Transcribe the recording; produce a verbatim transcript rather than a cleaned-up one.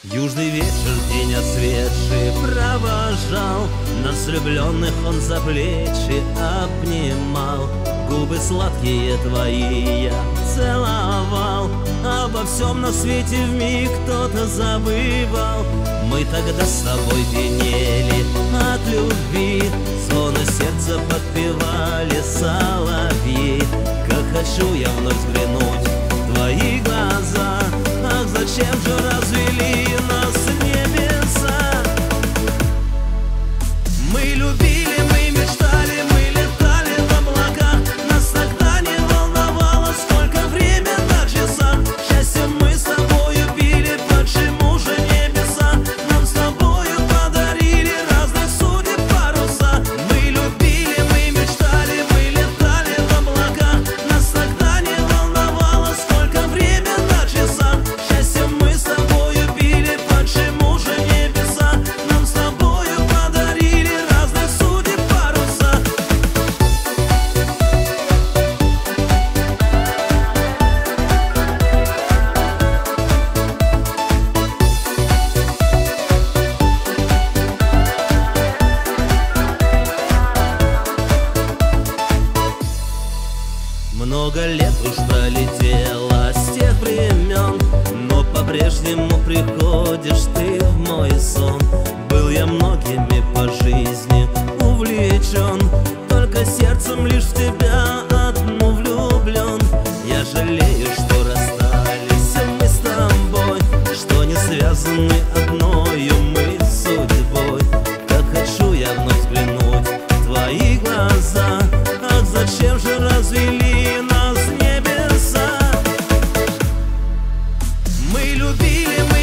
Южный вечер, день отсветший, провожал нас влюбленных, он за плечи обнимал. Губы сладкие твои я целовал, обо всем на свете вмиг кто-то забывал. Мы тогда с тобой пьянели от любви, звоны сердца подпевали соловьи. Как хочу я вновь взглянуть в твои глаза, ах, зачем же развели нас небеса? Мы любили, мы мечтали, мы летали в облаках. Нас тогда не волновало, сколько время на часах. Счастье мы с тобою пили, почему же небеса нам с тобою подарили разных судеб паруса? Мы любили, мы мечтали, мы летали в облаках. Нас тогда не волновало, сколько время на часах. Счастье мы с тобою пили, почему же небеса нам с тобою подарили разных судеб паруса? Много лет уж пролетело с тех времен, но по-прежнему приходишь ты в мой сон. Был я многими по жизни увлечен, только сердцем лишь в тебя одну влюблен. Я жалею, что расстались мы с тобой, что не связаны одною мы судьбой. Как хочу я вновь взглянуть в твои глаза, ах, зачем же развели нас небеса? Мы любили,